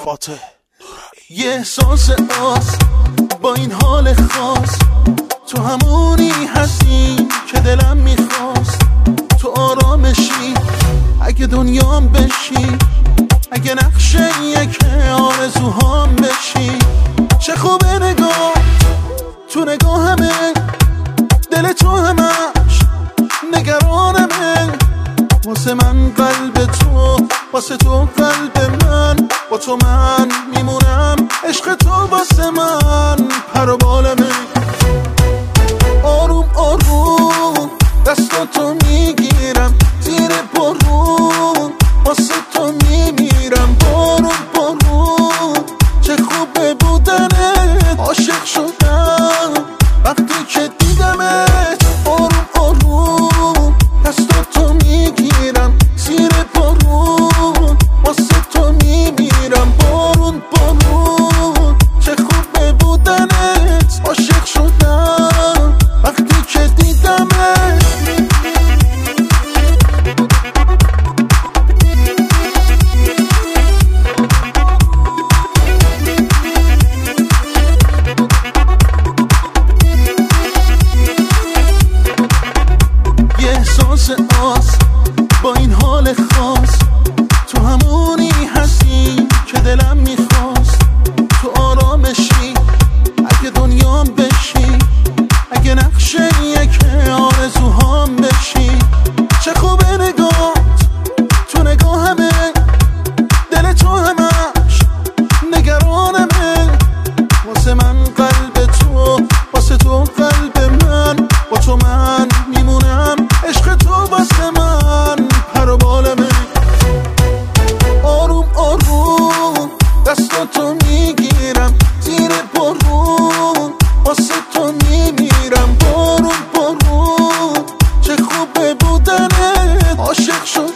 فاتح. یه احساس آس با این حال خاص، تو همونی هستی که دلم میخواست. تو آرامشی اگه دنیام بشی، اگه نقشه یک آرزوهام بشی. چه خوبه نگاه تو نگاهمه، دل تو همش نگرانمه. واسه من قلب تو، واسه تو قلب من، با تو من میمونم. عشق تو واسه من پر و بالمه. آروم آروم دستاتو میگیرم، زیر بارون واسه تو میمیرم. بارون بارون چه خوبه بودنت، عاشق شدم وقتی که دیدمت. آروم آروم دستاتو میگیرم، زیر بارون واسه تو میمیرم. بارون بارون چه خوبه بودنت، عاشق شدم وقتی که دیدمت. یه احساس آس با این حال خاص، تو همونی هستی که دلم میخواست. تو آرامشی اگه دنیام بشی، اگه نقشه یک آرزوهام بشی. چه خوبه نگاه تو نگاهمه، دل تو همش نگرانمه. واسه من قلب تو، واسه تو قلب من، با تو من میمونم. عشق تو واسه من پر و بالمه. آروم آروم دستاتو میگیرم، زیر بارون واسه تو میمیرم. بارون بارون چه خوبه بودنت، عاشق شدم